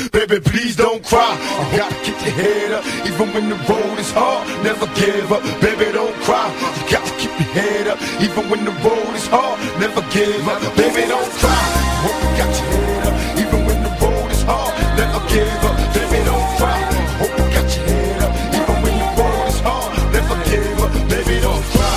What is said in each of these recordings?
baby, please don't cry. You gotta keep your head up, even when the road is hard. Never give up, baby, don't cry. You gotta keep your head up, even when the road is hard. Never give up, baby, don't cry. Hope you got your head up, even when the road is hard. Never give up, baby, don't cry. Hope you got your head up, even when the road is hard. Never give up, baby, don't cry.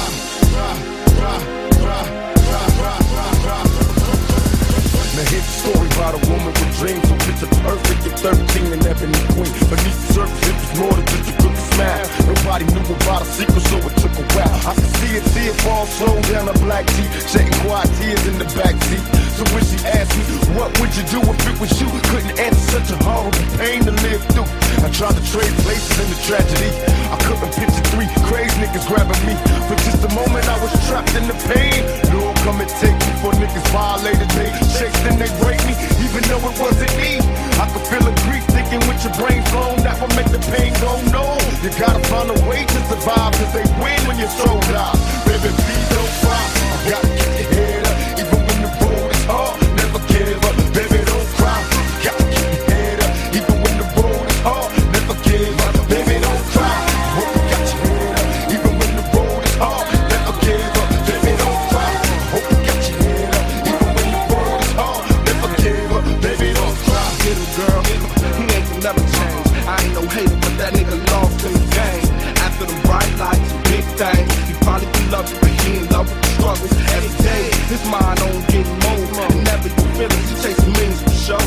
Now here's a story about a woman with dreams, so picture perfect at 13 and ebony queen. Beneath the surface, it was more than just a good smile. Nobody knew about a secret, so it took a while. I could see it fall slow down a black tee, shedding quiet tears in the backseat. So when she asked me, what would you do if it was you? Couldn't answer, such a horrible pain to live through. I tried to trade places in the tragedy. I couldn't picture three crazy niggas grabbing me. For just a moment I was trapped in the pain. Lord, come and take me for niggas violated me. Shakes then they break me, even though it wasn't me. I could feel the grief thinking with your brain blown. That would make the pain go no. You gotta find a way to survive, cause they win when your soul dies. Baby, please don't cry. I gotta keep your head up, even when the road is hard. Never give up, baby, don't cry. You gotta keep your head up, even when the road is hard. Never give up, baby, don't cry. Hope you got your head up, even when the road is hard. Never give up, baby, don't cry. Hope you got your head up, even when the road is hard. Never give up, baby, don't cry. Little girl, he ain't gonna never change. I ain't no hater, but that nigga lost in the game. After the bright lights, big things, he probably be loving, but he ain't love with the struggles. Every day, his mind on getting more. And never you feelings, he chasing millions for sure.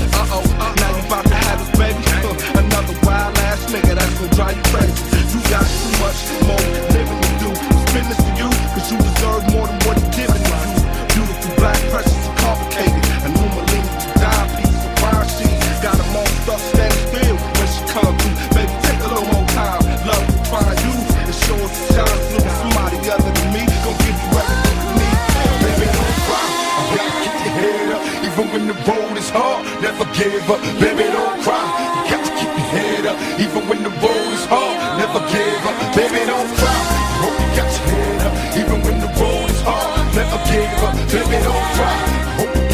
Now you about to have his baby. Another wild ass nigga that's gonna drive you crazy. You got too much more living to do. Spin this to you, cause you deserve more than what he's giving to you. Beautiful, black, precious, and complicated. A new millennium, dime piece of fire sheets. Got them all stuck standing still when she come through. Baby, take a little more time. Love to find you and show us a shine through. Somebody other than me gon' give you everything you need. Baby, don't cry. You gotta keep your head up, even when the road is hard. Never give up, baby, don't cry. You got to keep your head up, even when the road is hard. Never give up, baby, don't cry. Hope you got your head up, even when the road is hard. Never give up, baby, don't cry. Hope you